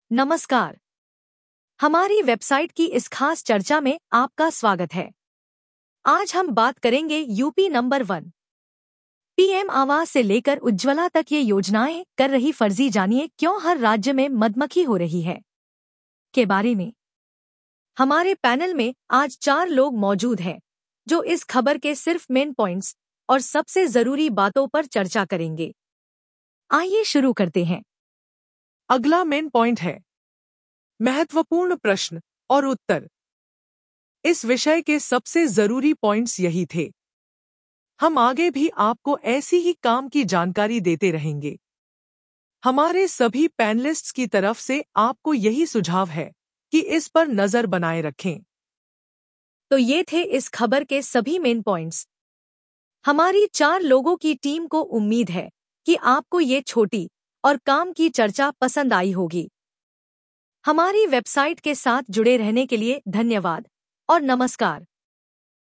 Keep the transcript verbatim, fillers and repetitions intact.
नमस्कार। हमारी वेबसाइट की इस खास चर्चा में आपका स्वागत है। आज हम बात करेंगे यूपी नंबर वन पीएम आवास से लेकर उज्ज्वला तक ये योजनाएं कर रही फर्जी जानिए क्यों हर राज्य में मधुमक्खी हो रही है के बारे में। हमारे पैनल में आज चार लोग मौजूद हैं जो इस खबर के सिर्फ मेन पॉइंट्स और सबसे जरूरी बातों पर चर्चा करेंगे। आइए शुरू करते हैं। अगला मेन पॉइंट है महत्वपूर्ण प्रश्न और उत्तर। इस विषय के सबसे जरूरी पॉइंट्स यही थे। हम आगे भी आपको ऐसी ही काम की जानकारी देते रहेंगे। हमारे सभी पैनलिस्ट्स की तरफ से आपको यही सुझाव है कि इस पर नजर बनाए रखें। तो ये थे इस खबर के सभी मेन पॉइंट्स। हमारी चार लोगों की टीम को उम्मीद है कि आपको ये छोटी और काम की चर्चा पसंद आई होगी। हमारी वेबसाइट के साथ जुड़े रहने के लिए धन्यवाद और नमस्कार।